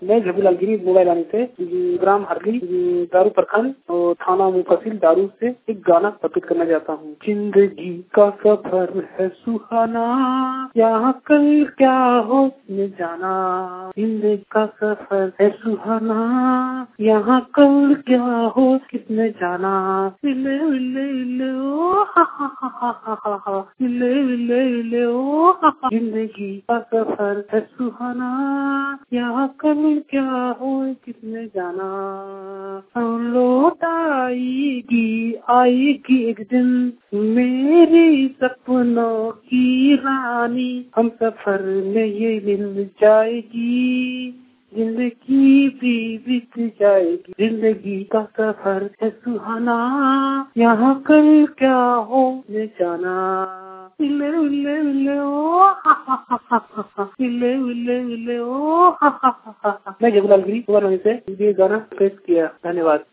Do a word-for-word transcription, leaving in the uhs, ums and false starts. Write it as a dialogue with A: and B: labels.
A: मैं जबूलाल गिरी मोबाइल आने से ग्राम हरली दारू प्रखंड और थाना मुफसिल दारू से एक गाना प्रस्तुत करना चाहता हूँ। जिंदगी का सफर है सुहाना, यहाँ कल क्या हो न जाना। जिंदगी का सफर है सुहाना, यहाँ कल क्या हो किसने जाना। ले ले ले ओ हा हा हा हा हा हा, ले ले ले ओ हा हा। जिंदगी का सफर है सुहाना, यहाँ कल क्या हो किसने जाना। लौट आएगी आएगी एक दिन मेरी सपनों की रानी, हम सफर में ये मिल जाएगी, जिंदगी भी बीत जाएगी। जिंदगी का सफर है सुहाना, यहाँ कल क्या हो न जाना। ले ले ले ओ हा हा हा हा हा, ले ले ले ओ हा हा हा हा। मैं जबूलाल गिरी से ये गाना पेश किया। धन्यवाद।